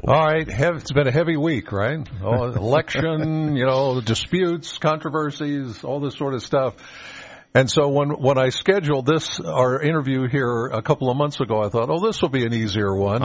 All right, it's been a heavy week, right? Election, disputes, controversies, all this sort of stuff. And so when I scheduled our interview here a couple of months ago, I thought, this will be an easier one.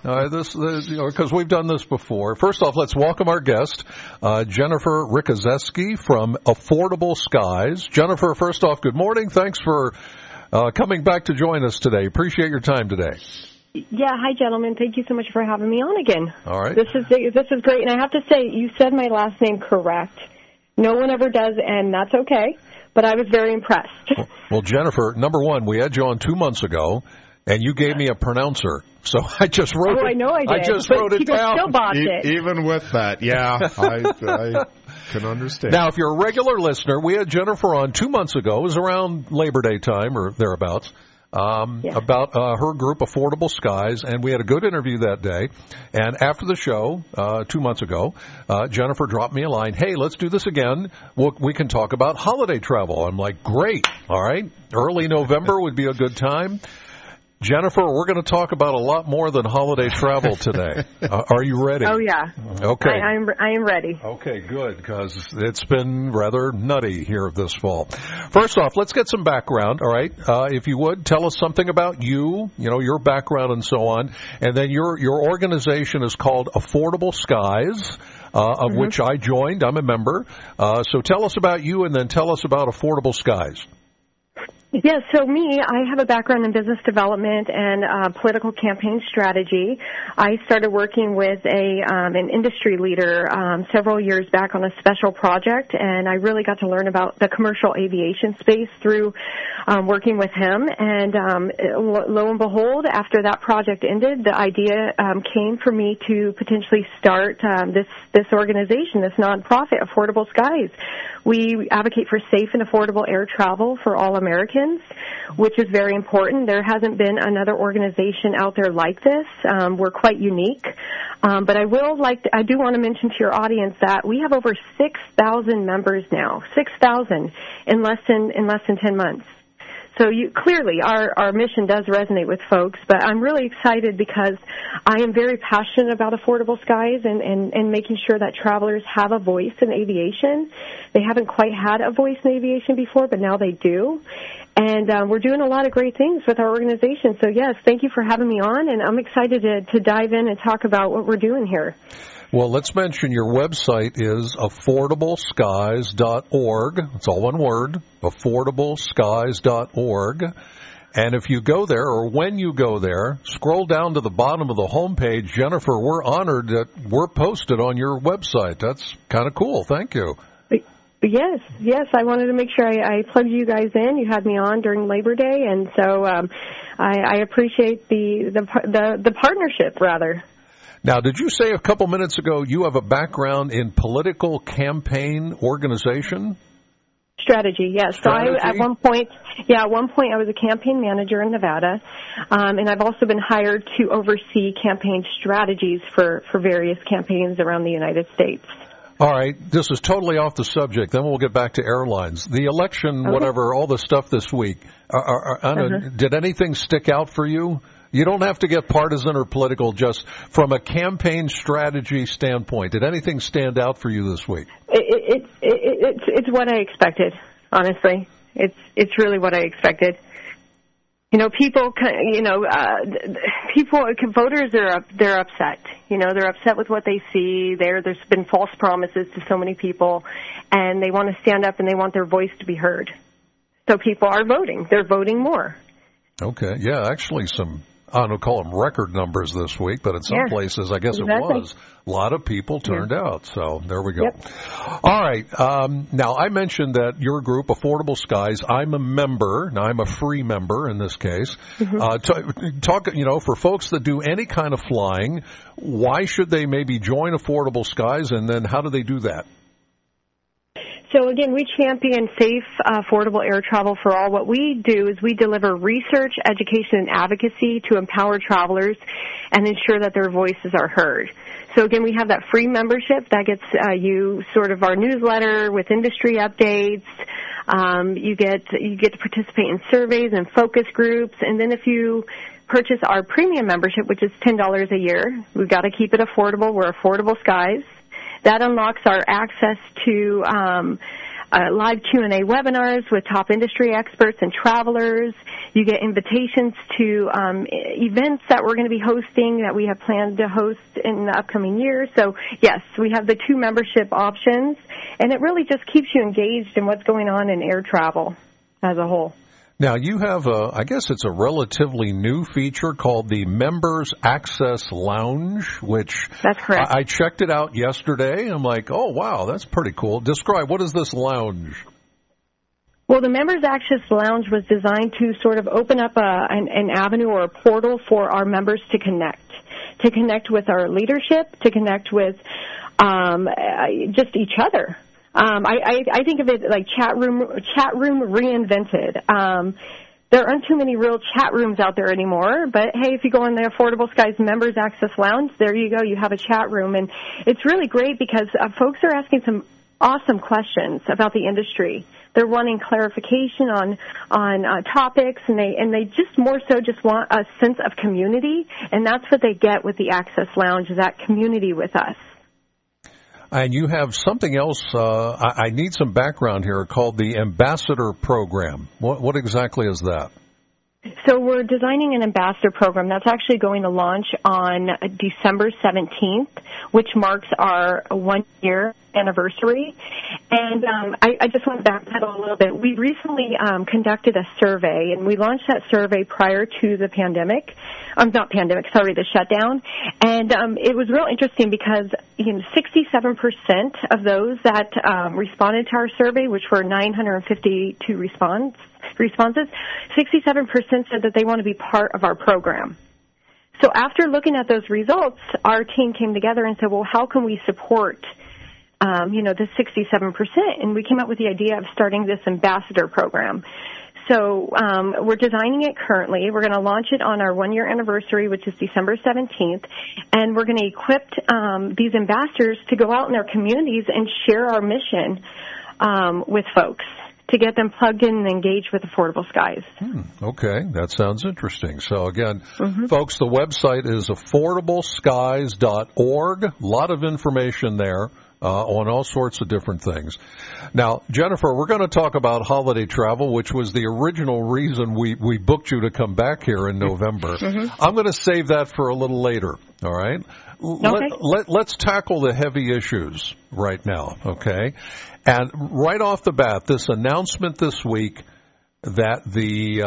Because we've done this before. First off, let's welcome our guest, Jennifer Rikozeski from Affordable Skies. Jennifer, first off, good morning. Thanks for coming back to join us today. Appreciate your time today. Yeah, hi, gentlemen. Thank you so much for having me on again. All right. This is great. And I have to say, you said my last name correct. No one ever does, and that's okay. But I was very impressed. Well, Jennifer, number one, we had you on 2 months ago, and you gave me a pronouncer. So I just wrote it. I know I did. I just wrote it down. Still botched it. Even with that, yeah, I can understand. Now, if you're a regular listener, we had Jennifer on 2 months ago. It was around Labor Day time or thereabouts. About her group, Affordable Skies, and we had a good interview that day. And after the show, 2 months ago, Jennifer dropped me a line, hey, let's do this again. We can talk about holiday travel. I'm like, great, all right. Early November would be a good time. Jennifer, we're going to talk about a lot more than holiday travel today. Are you ready? Oh, yeah. Okay. I am ready. Okay, good, because it's been rather nutty here this fall. First off, let's get some background, all right? If you would, tell us something about you, your background and so on. And then your organization is called Affordable Skies, of which I joined. I'm a member. So tell us about you and then tell us about Affordable Skies. Yeah, so I have a background in business development and political campaign strategy. I started working with an industry leader several years back on a special project, and I really got to learn about the commercial aviation space through working with him. And lo and behold, after that project ended, the idea came for me to potentially start this organization, this nonprofit, Affordable Skies. We advocate for safe and affordable air travel for all Americans, which is very important. There hasn't been another organization out there like this. We're quite unique. But I do want to mention to your audience that we have over 6,000 members now, 6,000 in less than 10 months. So clearly our mission does resonate with folks, but I'm really excited because I am very passionate about Affordable Skies and making sure that travelers have a voice in aviation. They haven't quite had a voice in aviation before, but now they do. And we're doing a lot of great things with our organization. So, yes, thank you for having me on, and I'm excited to dive in and talk about what we're doing here. Well, let's mention your website is affordableskies.org. It's all one word, affordableskies.org. And if you go there, or when you go there, scroll down to the bottom of the homepage. Jennifer, we're honored that we're posted on your website. That's kind of cool. Thank you. Yes. I wanted to make sure I plugged you guys in. You had me on during Labor Day, and so I appreciate the partnership, rather. Now, did you say a couple minutes ago you have a background in political campaign organization? Strategy, yes. Strategy? So at one point I was a campaign manager in Nevada, and I've also been hired to oversee campaign strategies for various campaigns around the United States. All right, this is totally off the subject. Then we'll get back to airlines. The election, whatever, all the stuff this week. Did anything stick out for you? You don't have to get partisan or political, just from a campaign strategy standpoint. Did anything stand out for you this week? It's what I expected, honestly. It's really what I expected. Voters they're upset. They're upset with what they see. There's been false promises to so many people, and they want to stand up and they want their voice to be heard. So people are voting. They're voting more. Okay. Yeah, actually I don't call them record numbers this week, but in some places, I guess exactly. It was. A lot of people turned out, so there we go. Yep. All right. Now, I mentioned that your group, Affordable Skies, I'm a member. Now, I'm a free member in this case. Talk, for folks that do any kind of flying, why should they maybe join Affordable Skies, and then how do they do that? So again, we champion safe, affordable air travel for all. What we do is we deliver research, education, and advocacy to empower travelers and ensure that their voices are heard. So again, we have that free membership that gets you sort of our newsletter with industry updates. You get to participate in surveys and focus groups, and then if you purchase our premium membership, which is $10 a year. We've got to keep it affordable. We're Affordable Skies. That unlocks our access to live Q&A webinars with top industry experts and travelers. You get invitations to events that we're going to be hosting that we have planned to host in the upcoming year. So, yes, we have the 2 membership options, and it really just keeps you engaged in what's going on in air travel as a whole. Now, you have, I guess it's a relatively new feature called the Members Access Lounge, which that's correct. I checked it out yesterday. I'm like, oh, wow, that's pretty cool. Describe, what is this lounge? Well, the Members Access Lounge was designed to sort of open up an avenue or a portal for our members to connect with our leadership, to connect with just each other. I think of it like chat room reinvented. There aren't too many real chat rooms out there anymore, but hey, if you go in the Affordable Skies Members Access Lounge, there you go, you have a chat room, and it's really great because folks are asking some awesome questions about the industry. They're wanting clarification on topics, and they just more so just want a sense of community, and that's what they get with the Access Lounge, is that community with us. And you have something else, I need some background here, called the Ambassador Program. What exactly is that? So we're designing an ambassador program that's actually going to launch on December 17th, which marks our 1-year anniversary. And I just want to backpedal a little bit. We recently conducted a survey, and we launched that survey prior to the pandemic. The shutdown. And it was real interesting because 67% of those that responded to our survey, which were 952 responses, 67% said that they want to be part of our program. So after looking at those results, our team came together and said, well, how can we support the 67%? And we came up with the idea of starting this ambassador program. So we're designing it currently. We're going to launch it on our 1-year anniversary, which is December 17th, and we're going to equip these ambassadors to go out in their communities and share our mission with folks to get them plugged in and engaged with Affordable Skies. Okay, that sounds interesting. So again, folks, the website is affordableskies.org. A lot of information there. On all sorts of different things. Now, Jennifer, we're going to talk about holiday travel, which was the original reason we booked you to come back here in November. I'm going to save that for a little later, all right? Okay. Let's tackle the heavy issues right now, okay? And right off the bat, this announcement this week that the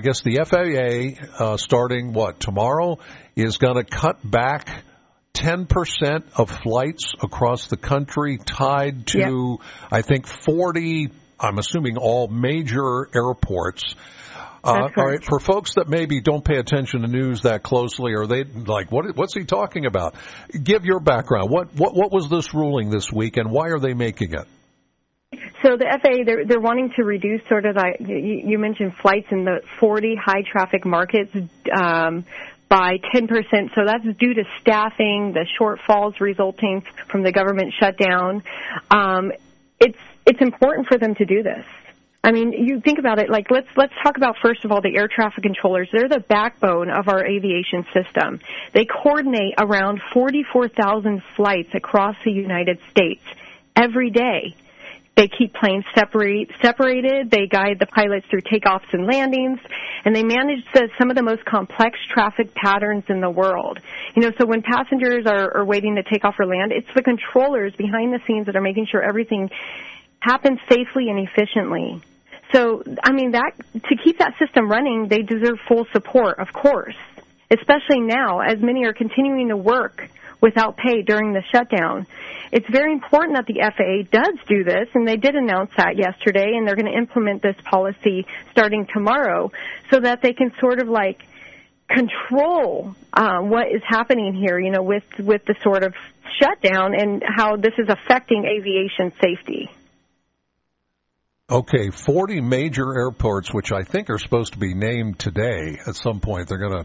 FAA, starting, tomorrow, is going to cut back 10% of flights across the country tied to, I think, 40, I'm assuming all major airports. All right, for folks that maybe don't pay attention to news that closely, or they like, what's he talking about? Give your background. What was this ruling this week, and why are they making it? So the FAA, they're wanting to reduce sort of like, you mentioned flights in the 40 high traffic markets, by 10%. So that's due to staffing, the shortfalls resulting from the government shutdown. It's important for them to do this. I mean, you think about it, like let's talk about, first of all, the air traffic controllers. They're the backbone of our aviation system. They coordinate around 44,000 flights across the United States every day. They keep planes separated. They guide the pilots through takeoffs and landings, and they manage some of the most complex traffic patterns in the world. So when passengers are waiting to take off or land, it's the controllers behind the scenes that are making sure everything happens safely and efficiently. So, I mean, to keep that system running, they deserve full support, of course, especially now as many are continuing to work without pay during the shutdown. It's very important that the FAA does do this, and they did announce that yesterday, and they're going to implement this policy starting tomorrow so that they can sort of like control what is happening here, with the sort of shutdown and how this is affecting aviation safety. Okay, 40 major airports, which I think are supposed to be named today at some point. They're going to,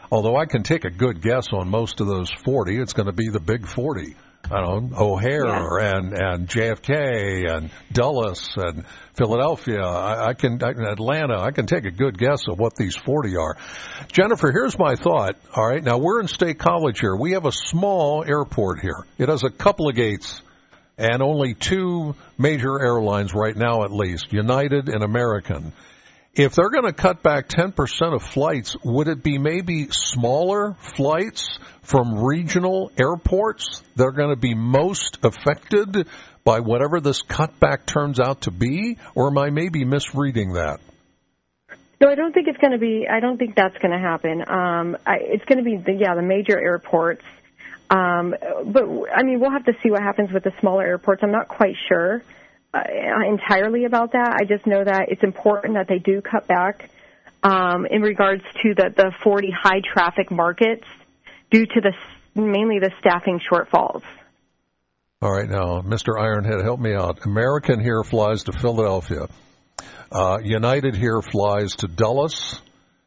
Although I can take a good guess on most of those 40, it's going to be the big 40. I don't know, O'Hare and JFK and Dulles and Philadelphia. Atlanta. I can take a good guess of what these 40 are. Jennifer, here's my thought. All right, now we're in State College here. We have a small airport here. It has a couple of gates and only 2 major airlines right now, at least, United and American. If they're going to cut back 10% of flights, would it be maybe smaller flights from regional airports that are going to be most affected by whatever this cutback turns out to be? Or am I maybe misreading that? No, I don't think it's going to be. I don't think that's going to happen. It's going to be the major airports. But I mean, we'll have to see what happens with the smaller airports. I'm not quite sure entirely about that. I just know that it's important that they do cut back in regards to the 40 high traffic markets due to mainly the staffing shortfalls. All right, now, Mr. Ironhead, help me out. American here flies to Philadelphia. United here flies to Dulles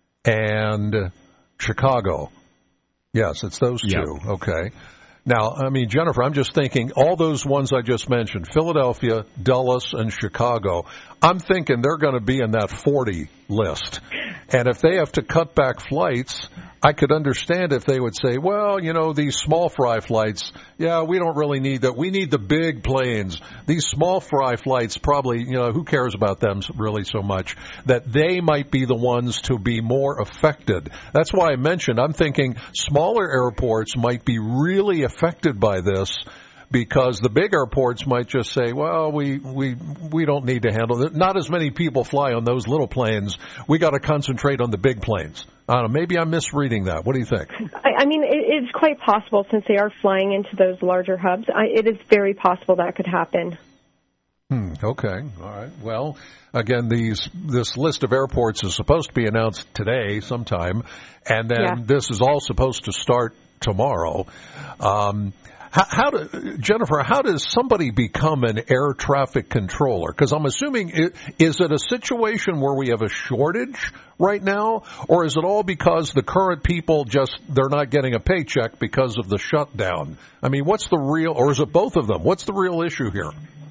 and Chicago. Yes, it's those 2. Yep. Okay. Now, I mean, Jennifer, I'm just thinking all those ones I just mentioned, Philadelphia, Dulles, and Chicago, I'm thinking they're going to be in that 40 list. And if they have to cut back flights, I could understand if they would say, well, these small fry flights, we don't really need that. We need the big planes. These small fry flights probably, who cares about them really so much, that they might be the ones to be more affected. That's why I mentioned, I'm thinking smaller airports might be really affected by this, because the big airports might just say, well, we don't need to handle it. Not as many people fly on those little planes. We got to concentrate on the big planes. I don't know, maybe I'm misreading that. What do you think? I mean, it's quite possible, since they are flying into those larger hubs. It is very possible that could happen. Okay. All right. Well, again, this list of airports is supposed to be announced today sometime, and then this is all supposed to start tomorrow. Jennifer, how does somebody become an air traffic controller? Because I'm assuming, is it a situation where we have a shortage right now, or is it all because the current people they're not getting a paycheck because of the shutdown? I mean, what's the real, or is it both of them? What's the real issue here?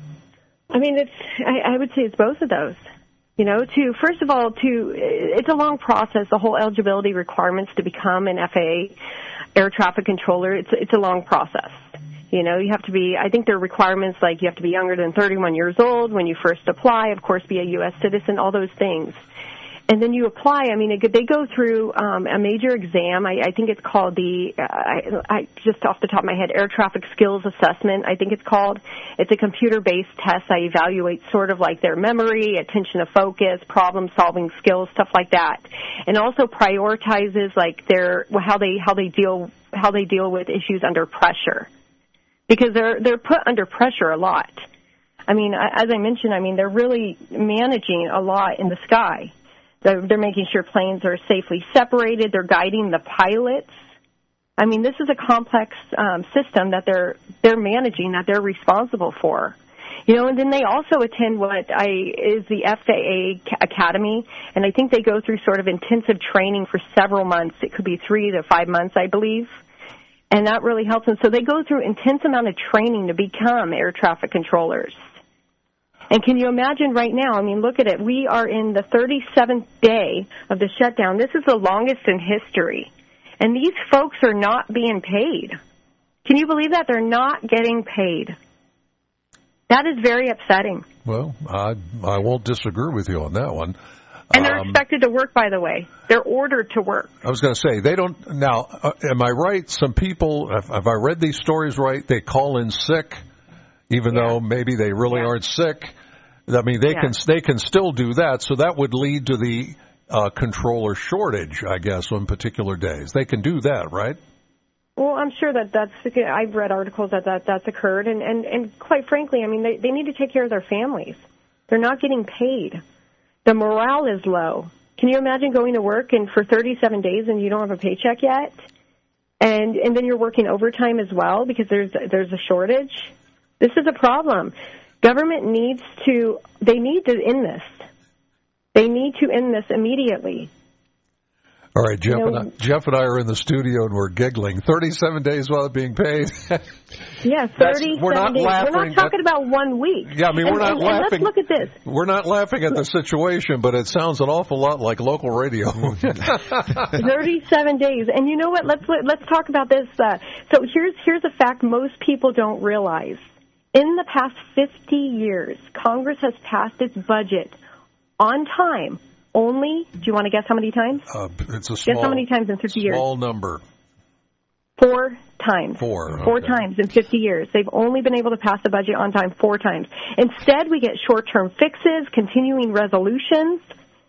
I mean, I would say it's both of those. First of all, it's a long process. The whole eligibility requirements to become an FAA air traffic controller, it's a long process. You have to be, I think there are requirements like you have to be younger than 31 years old when you first apply, of course, be a U.S. citizen, all those things. And then you apply. I mean, they go through a major exam. I think it's called I just off the top of my head, Air Traffic Skills Assessment, I think it's called. It's a computer-based test that evaluates sort of like their memory, attention to focus, problem-solving skills, stuff like that. And also prioritizes like how they deal with issues under pressure. Because they're put under pressure a lot. I mean, as I mentioned, they're really managing a lot in the sky. They're making sure planes are safely separated. They're guiding the pilots. I mean, this is a complex system that they're managing, that they're responsible for. And then they also attend what is the FAA Academy, and I think they go through sort of intensive training for several months. It could be 3 to 5 months, I believe. And that really helps them. So they go through intense amount of training to become air traffic controllers. And can you imagine right now, I mean, look at it. We are in the 37th day of the shutdown. This is the longest in history. And these folks are not being paid. Can you believe that? They're not getting paid. That is very upsetting. Well, I won't disagree with you on that one. And they're expected to work, by the way. They're ordered to work. I was going to say, they don't. Now, am I right? Some people, have I read these stories right? They call in sick, even though maybe they really aren't sick. I mean, they can still do that. So that would lead to the controller shortage, I guess, on particular days. They can do that, right? Well, I'm sure I've read articles that's occurred. And quite frankly, I mean, they need to take care of their families. They're not getting paid. The morale is low. Can you imagine going to work and for 37 days and you don't have a paycheck yet? And then you're working overtime as well because there's a shortage? This is a problem. Government needs to end this. They need to end this immediately. All right, Jeff and I are in the studio and we're giggling. 37 days without being paid. Yeah, 37 we're not days. laughing. We're not talking about 1 week. Yeah, I mean, we're not laughing. And let's look at this. We're not laughing at the situation, but it sounds an awful lot like local radio. 37 days. And you know what? Let's talk about this. So here's a fact most people don't realize. In the past 50 years, Congress has passed its budget on time. Only, do you want to guess how many times? It's a small, guess how many times in 50 years? Small number. 4 times. Four times in 50 years. They've only been able to pass the budget on time 4 times. Instead, we get short-term fixes, continuing resolutions.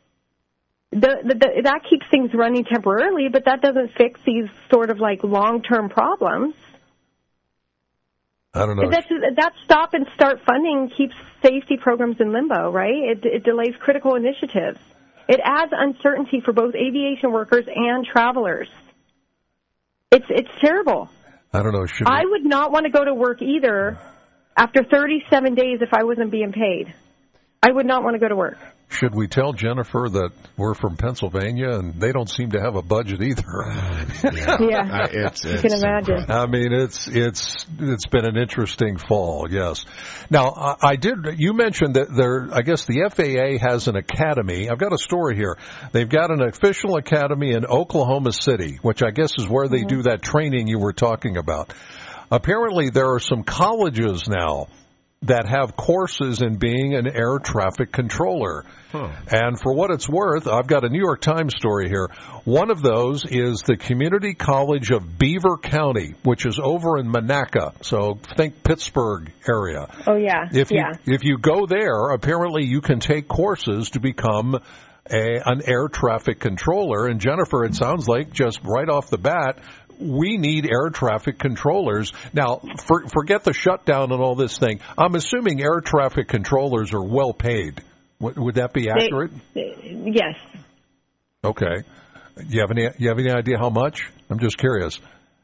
That keeps things running temporarily, but that doesn't fix these sort of like long-term problems. I don't know. That stop and start funding keeps safety programs in limbo, right? It delays critical initiatives. It adds uncertainty for both aviation workers and travelers. It's terrible. I don't know. I would not want to go to work either after 37 days if I wasn't being paid. I would not want to go to work. Should we tell Jennifer that we're from Pennsylvania and they don't seem to have a budget either? Yeah, you can imagine. I mean, it's been an interesting fall. Yes. Now, you mentioned that I guess the FAA has an academy. I've got a story here. They've got an official academy in Oklahoma City, which I guess is where they do that training you were talking about. Apparently, there are some colleges now that have courses in being an air traffic controller. And for what it's worth, I've got a New York Times story here. One of those is the Community College of Beaver County, which is over in Monaca. So think Pittsburgh area. Oh, yeah. If you go there, apparently you can take courses to become an air traffic controller. And Jennifer, it sounds like just right off the bat, we need air traffic controllers. Now, forget the shutdown and all this thing. I'm assuming air traffic controllers are well paid. Would that be accurate? Yes. Okay. You have any idea how much? I'm just curious.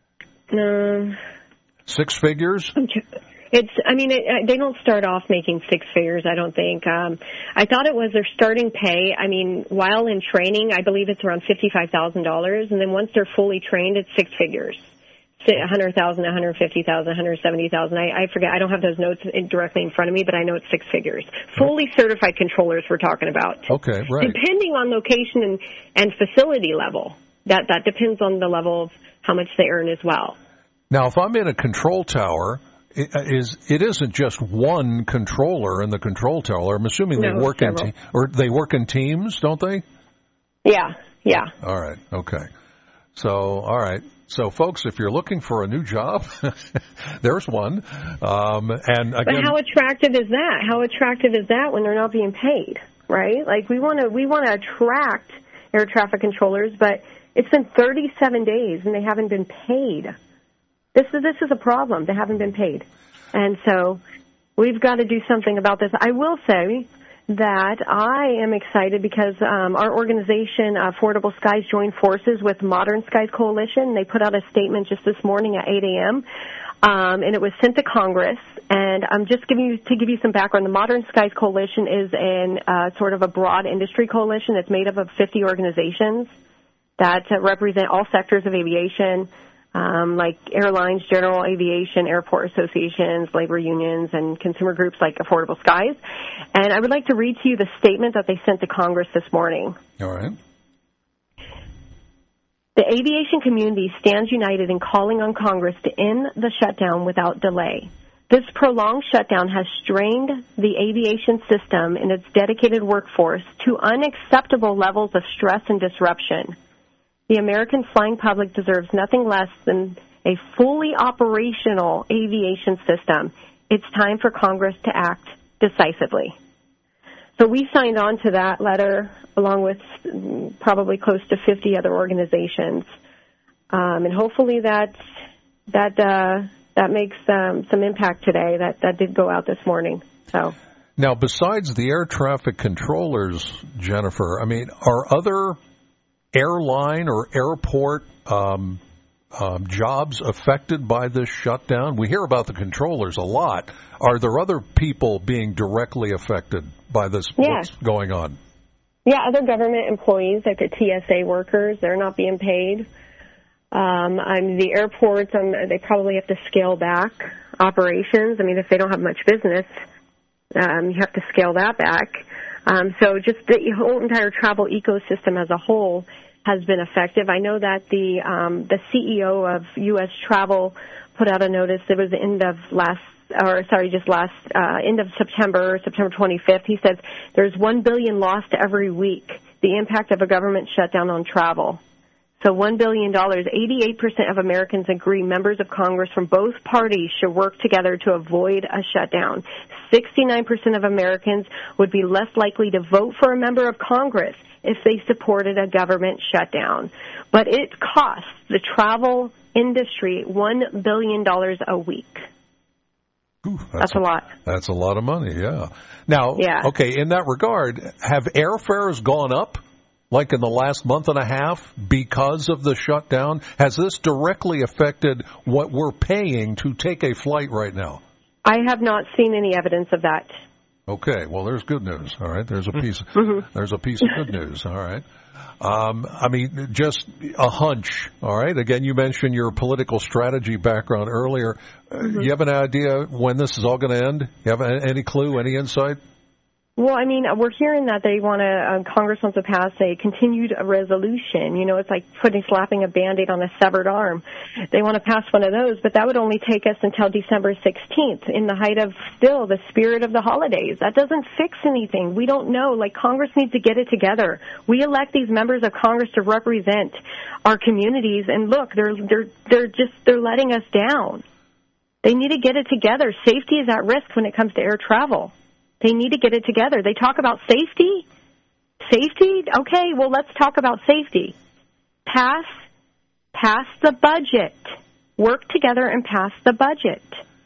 6 figures? They don't start off making 6 figures, I don't think. I thought it was their starting pay. I mean, while in training, I believe it's around $55,000, and then once they're fully trained, it's 6 figures. 100,000, 150,000, 170,000. I forget. I don't have those notes directly in front of me, but I know it's 6 figures. Fully certified controllers we're talking about. Okay, right. Depending on location and facility level. That depends on the level of how much they earn as well. Now, if I'm in a control tower, it isn't just one controller in the control tower. I'm assuming they work in teams, don't they? Yeah. All right. Okay. So, folks, if you're looking for a new job, there's one. And again, but how attractive is that? How attractive is that when they're not being paid? Right? Like we want to attract air traffic controllers, but it's been 37 days and they haven't been paid. This is a problem. They haven't been paid. And so we've got to do something about this. I will say that I am excited because our organization, Affordable Skies, joined forces with Modern Skies Coalition. They put out a statement just this morning at 8 a.m., and it was sent to Congress. And I'm just to give you some background. The Modern Skies Coalition is sort of a broad industry coalition. It's made up of 50 organizations that represent all sectors of aviation, like airlines, general aviation, airport associations, labor unions, and consumer groups like Affordable Skies. And I would like to read to you the statement that they sent to Congress this morning. All right. The aviation community stands united in calling on Congress to end the shutdown without delay. This prolonged shutdown has strained the aviation system and its dedicated workforce to unacceptable levels of stress and disruption. The American flying public deserves nothing less than a fully operational aviation system. It's time for Congress to act decisively. So we signed on to that letter along with probably close to 50 other organizations. And hopefully that makes some impact today. That did go out this morning. So now, besides the air traffic controllers, Jennifer, I mean, are other airline or airport jobs affected by this shutdown? We hear about the controllers a lot. Are there other people being directly affected by this? What's going on? Yeah, other government employees, like the TSA workers, they're not being paid. The airports, they probably have to scale back operations. I mean, if they don't have much business, you have to scale that back. So just the whole entire travel ecosystem as a whole has been effective. I know that the CEO of U.S. Travel put out a notice. It was the end of end of September 25th. He says there's $1 billion lost every week, the impact of a government shutdown on travel. So $1 billion, 88% of Americans agree members of Congress from both parties should work together to avoid a shutdown. 69% of Americans would be less likely to vote for a member of Congress if they supported a government shutdown. But it costs the travel industry $1 billion a week. Ooh, that's a lot. That's a lot of money, yeah. Now, okay, in that regard, have airfares gone up? Like in the last month and a half because of the shutdown? Has this directly affected what we're paying to take a flight right now? I have not seen any evidence of that. Okay, well, there's good news. All right, there's a piece. There's a piece of good news. All right. I mean, just a hunch. All right. Again, you mentioned your political strategy background earlier. You have an idea when this is all going to end? You have any clue? Any insight? Well, I mean, we're hearing that they want to, Congress wants to pass a continued resolution. You know, it's like slapping a Band-Aid on a severed arm. They want to pass one of those, but that would only take us until December 16th in the height of still the spirit of the holidays. That doesn't fix anything. We don't know. Like, Congress needs to get it together. We elect these members of Congress to represent our communities, and look, they're letting us down. They need to get it together. Safety is at risk when it comes to air travel. They need to get it together. They talk about safety. Safety? Okay, well, let's talk about safety. Pass the budget. Work together and pass the budget.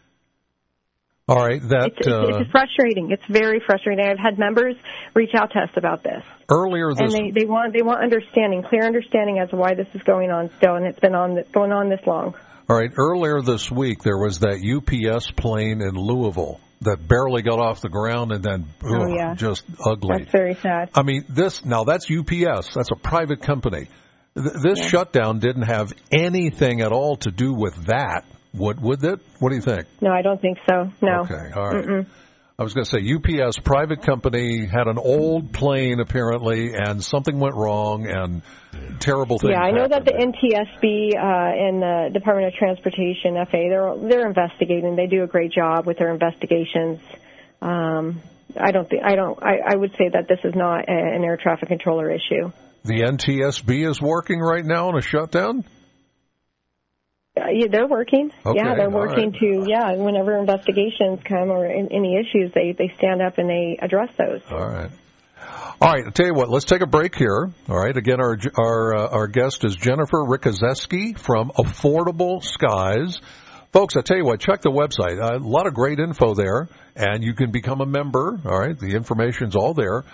All right. It's frustrating. It's very frustrating. I've had members reach out to us about this. Earlier this... And they want understanding, clear understanding as to why this is going on still, and it's been going on this long. All right. Earlier this week, there was that UPS plane in Louisville that barely got off the ground and then just ugly. That's very sad. I mean, that's UPS. That's a private company. This shutdown didn't have anything at all to do with that. Would it? What do you think? No, I don't think so. No. Okay, all right. I was going to say UPS, private company, had an old plane apparently, and something went wrong, and terrible things I know happened. that the NTSB and the Department of Transportation, FAA, they're investigating. They do a great job with their investigations. I would say that this is not an air traffic controller issue. The NTSB is working right now on a shutdown? Yeah, they're working. Okay, they're working right. Whenever investigations come or any issues, they stand up and they address those. All right. I'll tell you what, let's take a break here. All right, again, our guest is Jennifer Rickazeski from Affordable Skies. Folks, I tell you what, check the website. A lot of great info there, and you can become a member. All right, the information's all there,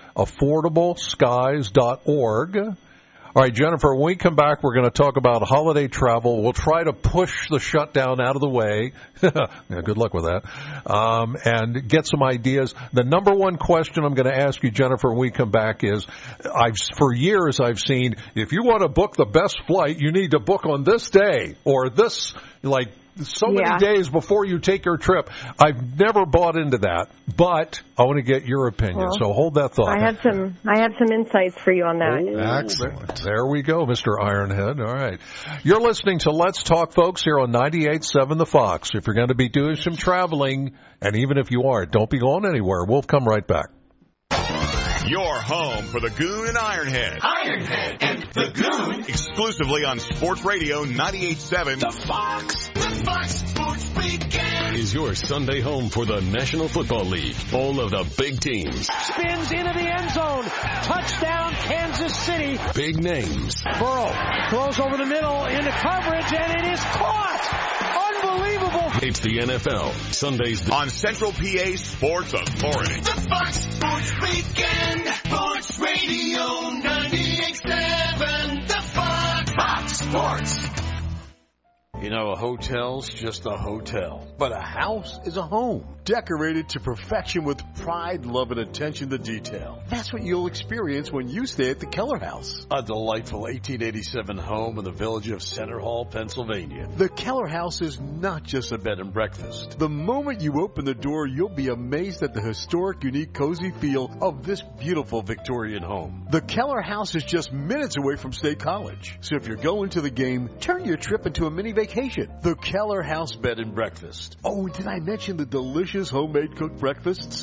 affordableskies.org. All right, Jennifer, when we come back, we're going to talk about holiday travel. We'll try to push the shutdown out of the way. Good luck with that. And get some ideas. The number one question I'm going to ask you, Jennifer, when we come back is, for years I've seen, if you want to book the best flight, you need to book on this day or this, many days before you take your trip. I've never bought into that, but I want to get your opinion. So hold that thought. I have some insights for you on that. Excellent. There we go, Mr. Ironhead. All right. You're listening to Let's Talk, folks, here on 98.7 The Fox. If you're going to be doing some traveling, and even if you are, don't be going anywhere. We'll come right back. Your home for the Goon and Ironhead. Ironhead and the Goon. Exclusively on Sports Radio 98.7 The Fox. The Fox Sports Weekend is your Sunday home for the National Football League. Full of the big teams. Spins into the end zone. Touchdown, Kansas City. Big names. Burrow throws over the middle into coverage, and it is caught. Unbelievable. It's the NFL. Sundays on Central PA Sports Authority. The Fox Sports Weekend. Sports Radio 98.7. The Fox. Fox Sports. You know, a hotel's just a hotel, but a house is a home, decorated to perfection with pride, love, and attention to detail. That's what you'll experience when you stay at the Keller House, a delightful 1887 home in the village of Center Hall, Pennsylvania. The Keller House is not just a bed and breakfast. The moment you open the door, you'll be amazed at the historic, unique, cozy feel of this beautiful Victorian home. The Keller House is just minutes away from State College, so if you're going to the game, turn your trip into a mini vacation. The Keller House Bed and Breakfast. Oh, did I mention the delicious homemade cooked breakfasts?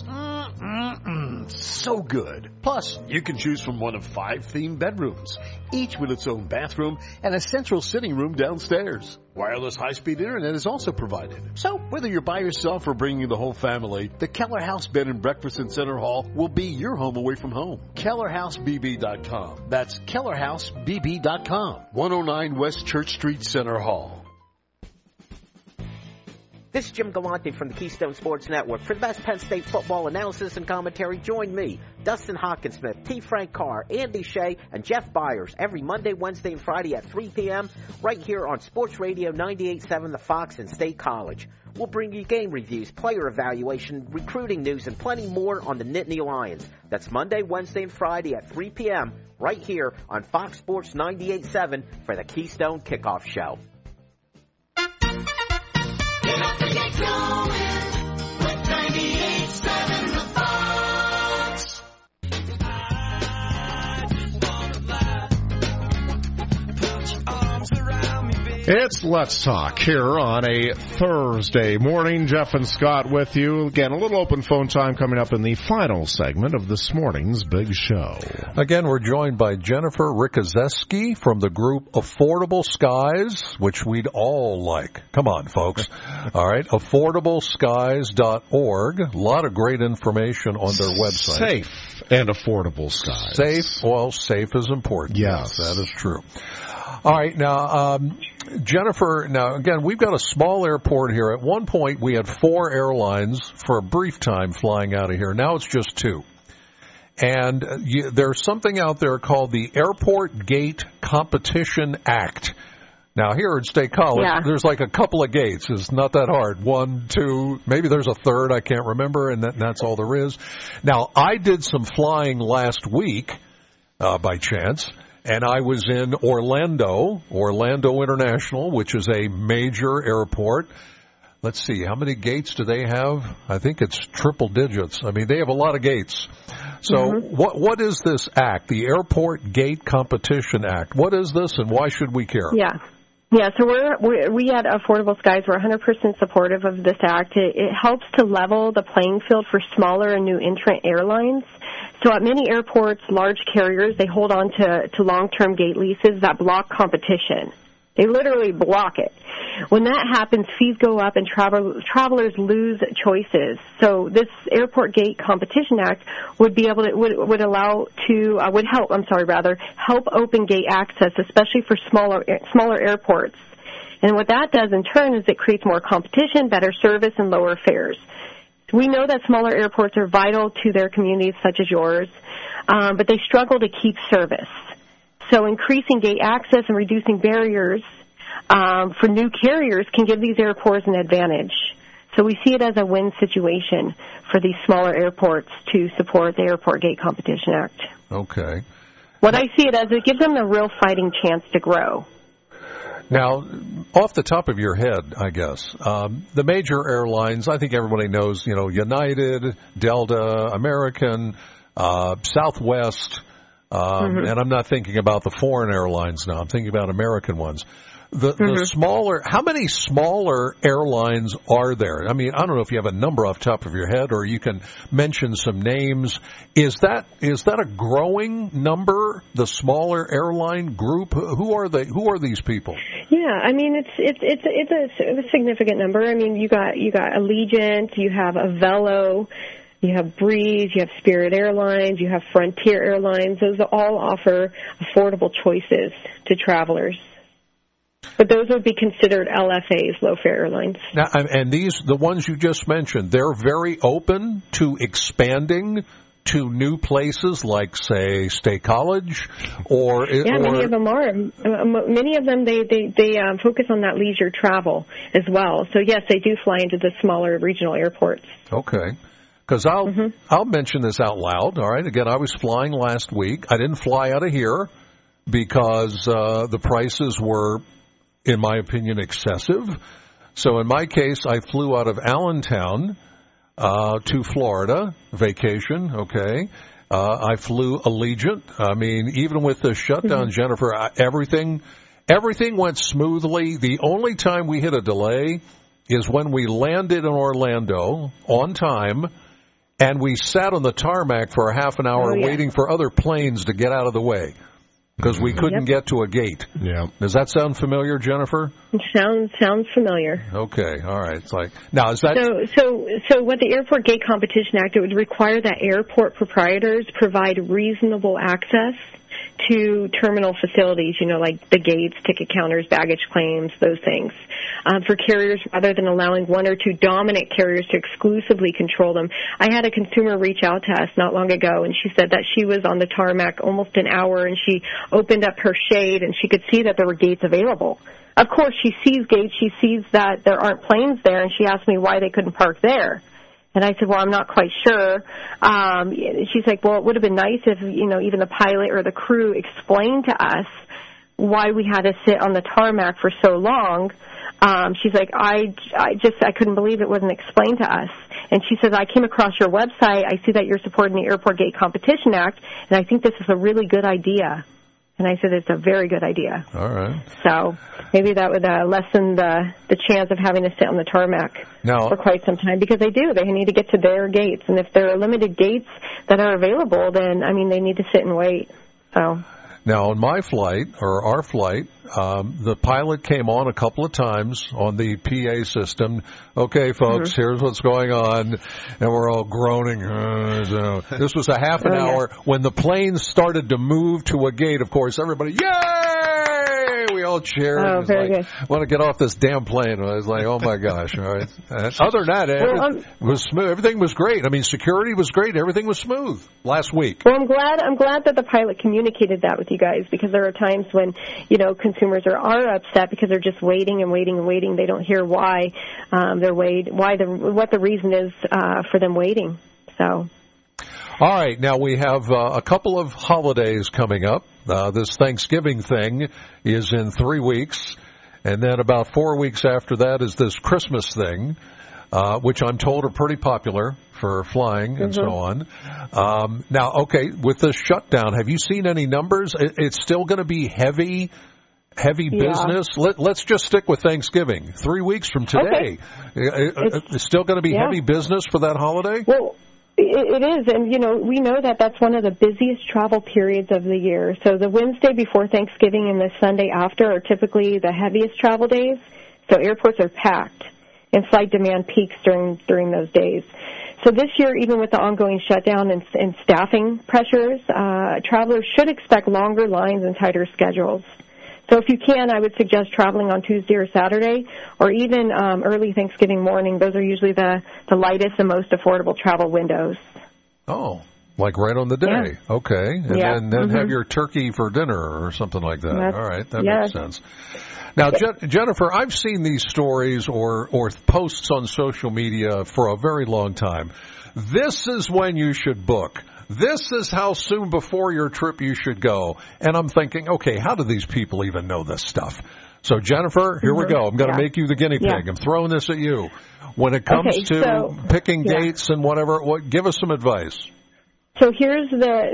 So good. Plus, you can choose from one of 5 themed bedrooms, each with its own bathroom and a central sitting room downstairs. Wireless high-speed internet is also provided. So, whether you're by yourself or bringing the whole family, the Keller House Bed and Breakfast in Center Hall will be your home away from home. KellerHouseBB.com. That's KellerHouseBB.com. 109 West Church Street, Center Hall. This is Jim Galante from the Keystone Sports Network. For the best Penn State football analysis and commentary, join me, Dustin Hawkinsmith, T. Frank Carr, Andy Shea, and Jeff Byers every Monday, Wednesday, and Friday at 3 p.m. right here on Sports Radio 98.7 The Fox and State College. We'll bring you game reviews, player evaluation, recruiting news, and plenty more on the Nittany Lions. That's Monday, Wednesday, and Friday at 3 p.m. right here on Fox Sports 98.7 for the Keystone Kickoff Show. Get up and get going with 98.7 The Fox. I just wanna lie. Put your arms around me, baby. It's Let's Talk here on a Thursday morning. Jeff and Scott with you. Again, a little open phone time coming up in the final segment of this morning's big show. Again, we're joined by Jennifer Rickazeski from the group Affordable Skies, which we'd all like. Come on, folks. All right, affordableskies.org. A lot of great information on their website. Safe and affordable skies. Safe, well, safe is important. Yes. That is true. All right, now, Jennifer, now, again, we've got a small airport here. At one point, we had 4 airlines for a brief time flying out of here. Now it's just 2. And there's something out there called the Airport Gate Competition Act. Now, here at State College, there's like a couple of gates. It's not that hard. 1, 2, maybe there's a third, I can't remember, and that's all there is. Now, I did some flying last week, by chance, and I was in Orlando International, which is a major airport. Let's see, how many gates do they have? I think it's triple digits. I mean, they have a lot of gates. So what is this act, the Airport Gate Competition Act? What is this, and why should we care? Yeah, so we at Affordable Skies, we're 100% supportive of this act. It helps to level the playing field for smaller and new entrant airlines. So at many airports, large carriers, they hold on to long-term gate leases that block competition. They literally block it. When that happens, fees go up and travelers lose choices. So this Airport Gate Competition Act would be able to would help open gate access, especially for smaller airports. And what that does in turn is it creates more competition, better service, and lower fares. We know that smaller airports are vital to their communities, such as yours, but they struggle to keep service. So increasing gate access and reducing barriers for new carriers can give these airports an advantage. So we see it as a win situation for these smaller airports to support the Airport Gate Competition Act. Okay. What I see it as, it gives them a real fighting chance to grow. Now, off the top of your head, I guess, the major airlines, I think everybody knows, United, Delta, American, Southwest, and I'm not thinking about the foreign airlines now. I'm thinking about American ones. The smaller, how many smaller airlines are there? I mean, I don't know if you have a number off the top of your head or you can mention some names. Is that a growing number, the smaller airline group? Who are these people? Yeah, I mean, it's a significant number. I mean, you got Allegiant, you have Avelo, you have Breeze, you have Spirit Airlines, you have Frontier Airlines. Those all offer affordable choices to travelers. But those would be considered LFAs, low-fare airlines. Now, and the ones you just mentioned, they're very open to expanding to new places like, say, State College? Many of them are. Many of them, they focus on that leisure travel as well. So, yes, they do fly into the smaller regional airports. Okay. Because I'll mention this out loud, all right? Again, I was flying last week. I didn't fly out of here because the prices were, in my opinion, excessive. So in my case, I flew out of Allentown to Florida, vacation, okay. I flew Allegiant. I mean, even with the shutdown, Jennifer, everything went smoothly. The only time we hit a delay is when we landed in Orlando on time, and we sat on the tarmac for a half an hour waiting for other planes to get out of the way because we couldn't get to a gate. Yeah. Does that sound familiar, Jennifer? It sounds familiar. Okay, all right. It's like now is that so what the Airport Gate Competition Act, it would require that airport proprietors provide reasonable access to terminal facilities, like the gates, ticket counters, baggage claims, those things, for carriers rather than allowing one or two dominant carriers to exclusively control them. I had a consumer reach out to us not long ago, and she said that she was on the tarmac almost an hour, and she opened up her shade, and she could see that there were gates available. Of course, she sees gates. She sees that there aren't planes there, and she asked me why they couldn't park there. And I said, well, I'm not quite sure. She's like, well, it would have been nice if, even the pilot or the crew explained to us why we had to sit on the tarmac for so long. She's like, I couldn't believe it wasn't explained to us. And she says, I came across your website. I see that you're supporting the Airport Gate Competition Act, and I think this is a really good idea. And I said, it's a very good idea. All right. So maybe that would lessen the chance of having to sit on the tarmac for quite some time, because they do. They need to get to their gates. And if there are limited gates that are available, then, they need to sit and wait. So. Now, on my flight, or our flight, the pilot came on a couple of times on the PA system. Okay, folks, here's what's going on. And we're all groaning. This was a half an hour. When the plane started to move to a gate, of course, everybody, yay! We all cheered. Oh, very good. Want to get off this damn plane. I was like, oh, my gosh. All right. Other than that, it was smooth. Everything was great. Security was great. Everything was smooth last week. Well, I'm glad that the pilot communicated that with you guys, because there are times when, consumers are upset because they're just waiting and waiting and waiting. They don't hear why what the reason is for them waiting. So. All right, now we have a couple of holidays coming up. This Thanksgiving thing is in 3 weeks, and then about 4 weeks after that is this Christmas thing, which I'm told are pretty popular for flying and so on. Now, okay, with this shutdown, have you seen any numbers? It's still going to be heavy business. Let's just stick with Thanksgiving. 3 weeks from today. Okay. It's still going to be heavy business for that holiday? Well, it is, and we know that that's one of the busiest travel periods of the year. So the Wednesday before Thanksgiving and the Sunday after are typically the heaviest travel days. So airports are packed, and flight demand peaks during those days. So this year, even with the ongoing shutdown and staffing pressures, travelers should expect longer lines and tighter schedules. So if you can, I would suggest traveling on Tuesday or Saturday, or even early Thanksgiving morning. Those are usually the lightest and most affordable travel windows. Oh, like right on the day. Yeah. Okay. And then have your turkey for dinner or something like that. All right. That makes sense. Now, Jennifer, I've seen these stories or posts on social media for a very long time. This is when you should book. This is how soon before your trip you should go. And I'm thinking, okay, how do these people even know this stuff? So, Jennifer, here we go. I'm going to make you the guinea pig. I'm throwing this at you. When it comes to picking dates and whatever, give us some advice. So here's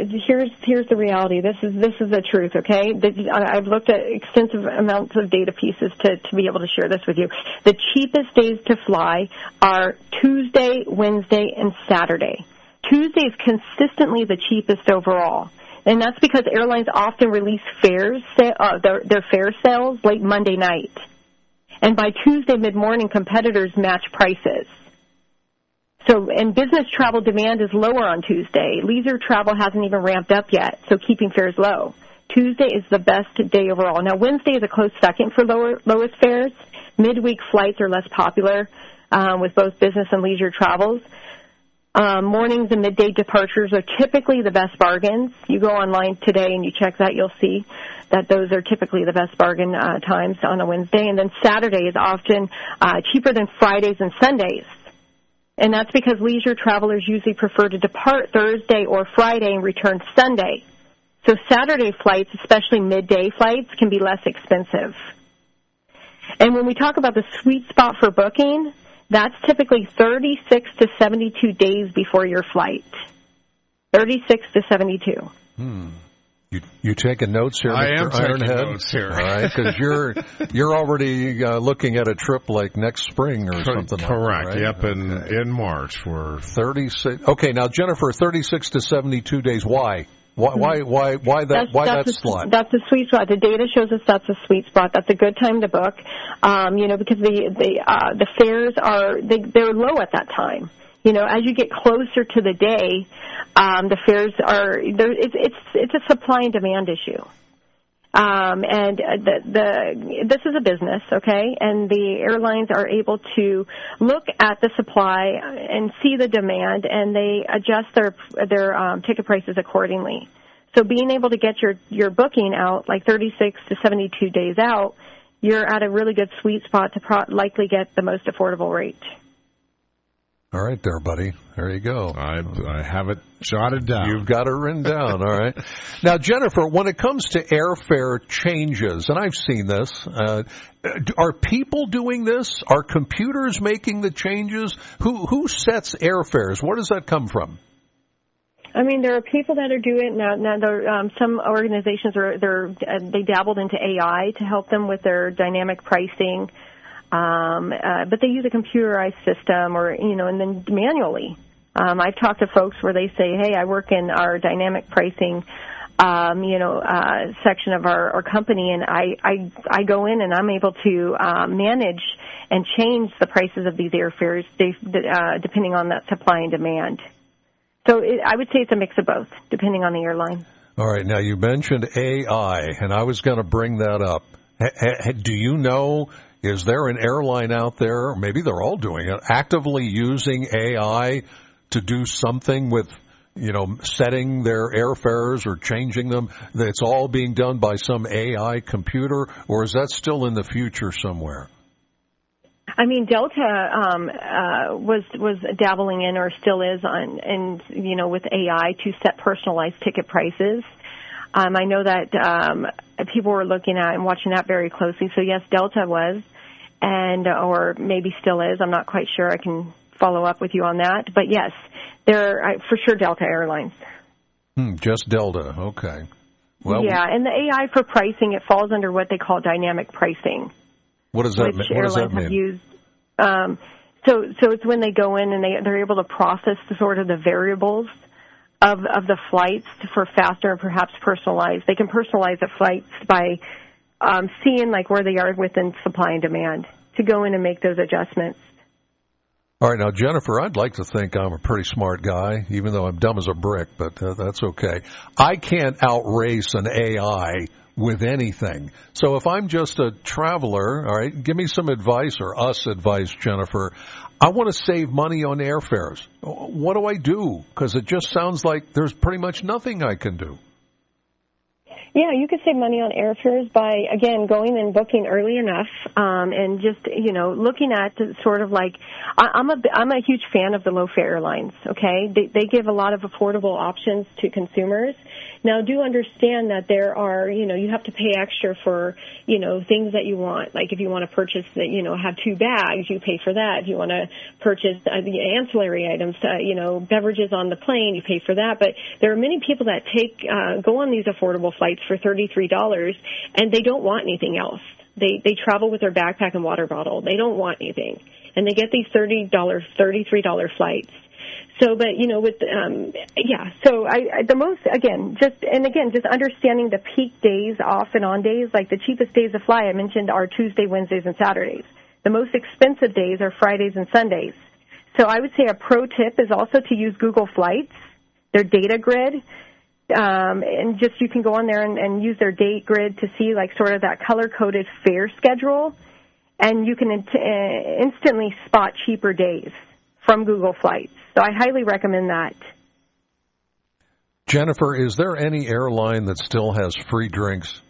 the reality. This is the truth, okay? I've looked at extensive amounts of data pieces to be able to share this with you. The cheapest days to fly are Tuesday, Wednesday, and Saturday. Tuesday is consistently the cheapest overall, and that's because airlines often release fares, their fare sales late Monday night. And by Tuesday mid-morning, competitors match prices. So, and business travel demand is lower on Tuesday. Leisure travel hasn't even ramped up yet, so keeping fares low. Tuesday is the best day overall. Now, Wednesday is a close second for lowest fares. Midweek flights are less popular with both business and leisure travels. Mornings and midday departures are typically the best bargains. You go online today and you check that, you'll see that those are typically the best bargain times on a Wednesday. And then Saturday is often cheaper than Fridays and Sundays. And that's because leisure travelers usually prefer to depart Thursday or Friday and return Sunday. So Saturday flights, especially midday flights, can be less expensive. And when we talk about the sweet spot for booking, that's typically 36 to 72 days before your flight. 36 to 72. You taking notes here, I Mr. am taking Ironhead? notes here. All right, because you're already looking at a trip like next spring or something. Correct. Like that, right? Yep. In March, we're 36. Okay, now Jennifer, 36 to 72 days. Why? Why that slot? That's a sweet spot. The data shows us that's a sweet spot. That's a good time to book. Because the fares they're low at that time. As you get closer to the day, the fares are there. It's a supply and demand issue. This is a business, okay? And the airlines are able to look at the supply and see the demand, and they adjust their ticket prices accordingly. So being able to get your booking out like 36 to 72 days out, you're at a really good sweet spot to likely get the most affordable rate. All right there, buddy. There you go. I have it jotted down. You've got it written down. All right. Now, Jennifer, when it comes to airfare changes, and I've seen this, are people doing this? Are computers making the changes? Who sets airfares? Where does that come from? I mean, there are people that are doing it now. Some organizations they dabbled into AI to help them with their dynamic pricing. But they use a computerized system and then manually. I've talked to folks where they say, hey, I work in our dynamic pricing, section of our company, and I go in and I'm able to manage and change the prices of these airfares depending on that supply and demand. So I would say it's a mix of both, depending on the airline. All right. Now, you mentioned AI, and I was going to bring that up. Do you know... Is there an airline out there, or maybe they're all doing it, actively using AI to do something with, setting their airfares or changing them? It's all being done by some AI computer, or is that still in the future somewhere? I mean, Delta was dabbling in, or still is, with AI to set personalized ticket prices. I know that people were looking at and watching that very closely. So yes, Delta was, or maybe still is. I'm not quite sure. I can follow up with you on that. But yes, they're for sure Delta Airlines. Just Delta, okay. Well, yeah, and the AI for pricing, it falls under what they call dynamic pricing. What does that mean? Which airlines have used. So it's when they go in and they're able to process the variables of the flights for faster and perhaps personalized. They can personalize the flights by seeing where they are within supply and demand to go in and make those adjustments. All right, now, Jennifer, I'd like to think I'm a pretty smart guy, even though I'm dumb as a brick, but that's okay. I can't outrace an AI with anything. So if I'm just a traveler, all right, give me some advice, or us advice, Jennifer. I want to save money on airfares. What do I do? Because it just sounds like there's pretty much nothing I can do. Yeah, you could save money on airfares by, again, going and booking early enough, and just, looking at I'm a huge fan of the low-fare airlines, okay? They give a lot of affordable options to consumers. Now, do understand that there are, you have to pay extra for, things that you want. Like if you want to purchase, have 2 bags, you pay for that. If you want to purchase the ancillary items, beverages on the plane, you pay for that. But there are many people that go on these affordable flights for $33, and they don't want anything else. They travel with their backpack and water bottle. They don't want anything, and they get these $33 flights. So, but So just understanding the peak days, off and on days. Like the cheapest days to fly, I mentioned, are Tuesday, Wednesdays, and Saturdays. The most expensive days are Fridays and Sundays. So I would say a pro tip is also to use Google Flights, their data grid. And just you can go on there and use their date grid to see that color-coded fare schedule, and you can instantly spot cheaper days from Google Flights. So I highly recommend that. Jennifer, is there any airline that still has free drinks?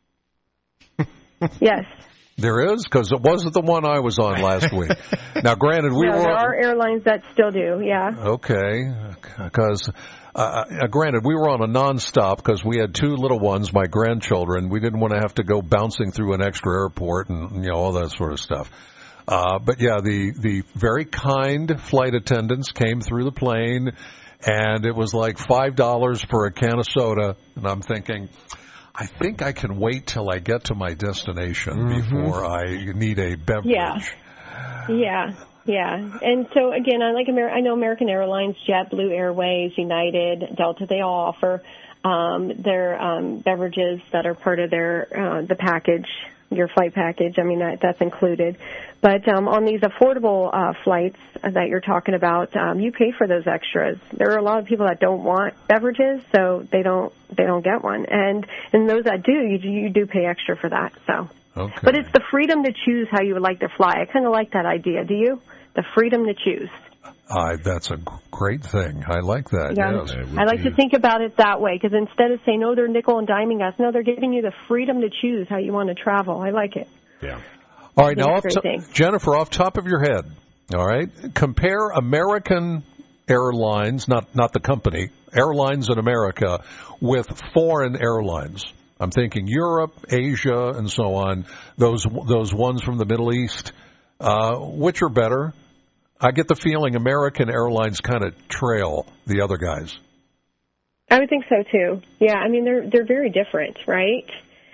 Yes. There is? Because it wasn't the one I was on last week. Now, granted, there are airlines that still do, yeah. Okay. Because, granted, we were on a nonstop because we had two little ones, my grandchildren. We didn't want to have to go bouncing through an extra airport and, all that sort of stuff. But, yeah, the very kind flight attendants came through the plane, and it was like $5 for a can of soda. And I'm thinking, I think I can wait till I get to my destination before I need a beverage. Yeah. And so, again, I know American Airlines, JetBlue Airways, United, Delta, they all offer their beverages that are part of their the package, your flight package. I mean, that's included. But on these affordable flights that you're talking about, you pay for those extras. There are a lot of people that don't want beverages, so they don't get one. And those that do, you do pay extra for that. So, okay. But it's the freedom to choose how you would like to fly. I kind of like that idea. Do you? The freedom to choose. That's a great thing. I like that. Yeah. Yes. I like to think about it that way, because instead of saying, they're nickel and diming us, no, they're giving you the freedom to choose how you want to travel. I like it. Yeah. All right, now, Jennifer, off top of your head, all right, compare American Airlines, not the company, airlines in America, with foreign airlines. I'm thinking Europe, Asia, and so on, those ones from the Middle East. Which are better? I get the feeling American Airlines kind of trail the other guys. I would think so, too. Yeah, I mean, they're very different, right?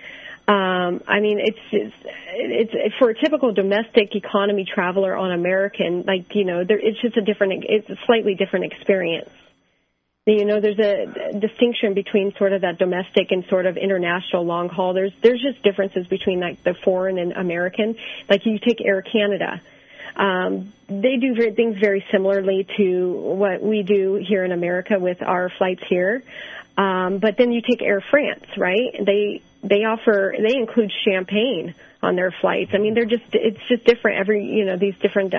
I mean, it's for a typical domestic economy traveler on American, it's just it's a slightly different experience. There's a distinction between sort of that domestic and sort of international long haul. There's just differences between the foreign and American. Like you take Air Canada. They do things very similarly to what we do here in America with our flights here. But then you take Air France, right? They include champagne on their flights. I mean, it's just different. These different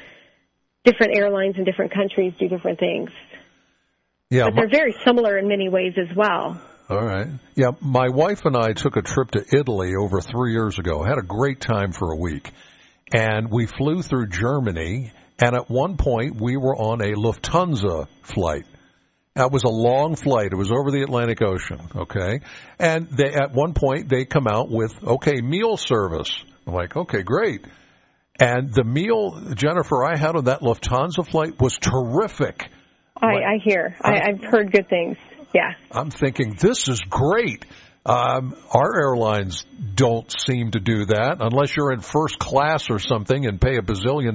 airlines in different countries do different things. Yeah, but they're very similar in many ways as well. All right. Yeah, my wife and I took a trip to Italy over 3 years ago. Had a great time for a week. And we flew through Germany, and at one point we were on a Lufthansa flight. That was a long flight. It was over the Atlantic Ocean, okay? And at one point they come out with, meal service. I'm like, okay, great. And the meal, Jennifer, I had on that Lufthansa flight was terrific. I hear. I've heard good things. Yeah. I'm thinking, this is great. Our airlines don't seem to do that unless you're in first class or something and pay $1 bazillion.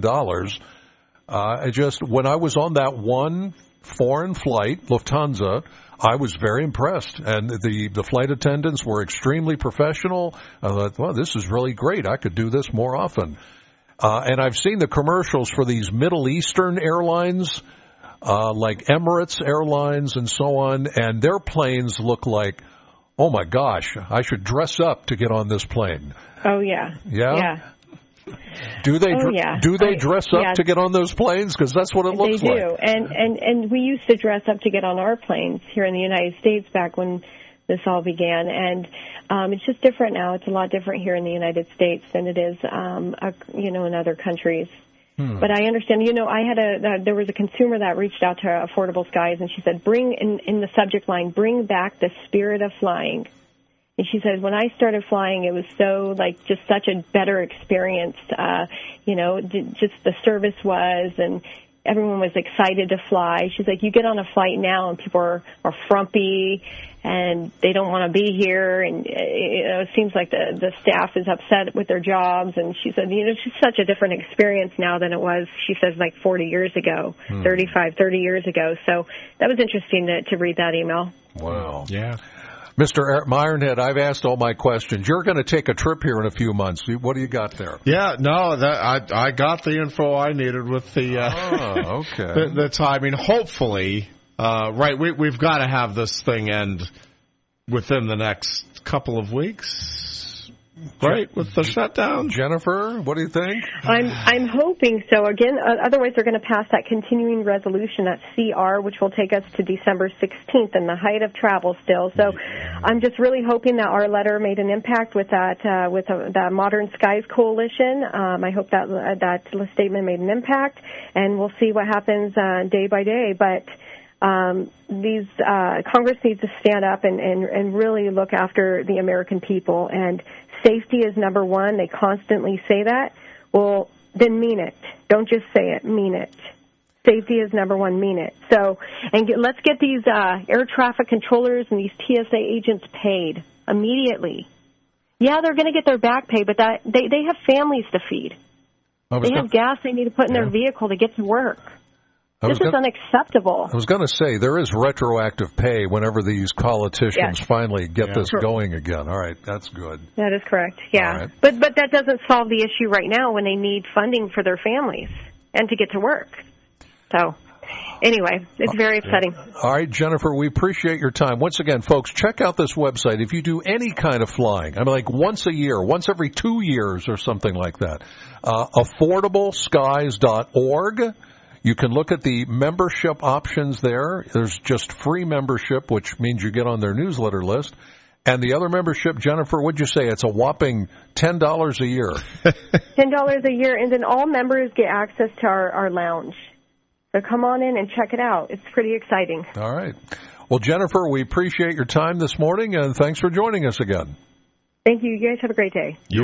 When I was on that one foreign flight, Lufthansa, I was very impressed. And the flight attendants were extremely professional. I thought, well, this is really great. I could do this more often. And I've seen the commercials for these Middle Eastern airlines, like Emirates Airlines and so on, and their planes look like, oh my gosh, I should dress up to get on this plane. Oh yeah. Yeah? Do they dress up to get on those planes? Because that's what it looks like. They do, and we used to dress up to get on our planes here in the United States back when this all began, and it's just different now. It's a lot different here in the United States than it is, in other countries. But I understand. There was a consumer that reached out to Affordable Skies, and she said, "Bring in the subject line, bring back the spirit of flying." And she said, when I started flying, it was so just such a better experience. Just the service was, and everyone was excited to fly. She's like, you get on a flight now, and people are frumpy, and they don't want to be here, and it seems like the staff is upset with their jobs. And she said, it's just such a different experience now than it was, she says, 40 years ago, 30 years ago. So that was interesting to read that email. Wow. Yeah. Mr. Ironhead, I've asked all my questions. You're going to take a trip here in a few months. What do you got there? Yeah, no, I got the info I needed with the the timing. Hopefully, we've got to have this thing end within the next couple of weeks. right, with the shutdown. Jennifer, what do you think? I'm hoping so. Again, otherwise they're going to pass that continuing resolution, that CR, which will take us to December 16th and the height of travel still. So I'm just really hoping that our letter made an impact with that the Modern Skies Coalition. I hope that statement made an impact, and we'll see what happens day by day. But Congress needs to stand up and really look after the American people, and safety is number one. They constantly say that. Well, then mean it. Don't just say it, mean it. Safety is number one, mean it. So, let's get these air traffic controllers and these TSA agents paid immediately. Yeah, they're going to get their back pay, but they have families to feed. They have gas they need to put in their vehicle to get to work. This is unacceptable. I was going to say, there is retroactive pay whenever these politicians finally get this going again. All right, that's good. That is correct, yeah. Right. But that doesn't solve the issue right now when they need funding for their families and to get to work. So, anyway, it's very upsetting. All right, Jennifer, we appreciate your time. Once again, folks, check out this website. If you do any kind of flying, I mean, like once a year, once every 2 years or something like that, affordableskies.org. You can look at the membership options there. There's just free membership, which means you get on their newsletter list. And the other membership, Jennifer, what'd you say? It's a whopping $10 a year. $10 a year, and then all members get access to our lounge. So come on in and check it out. It's pretty exciting. All right. Well, Jennifer, we appreciate your time this morning, and thanks for joining us again. Thank you. You guys have a great day.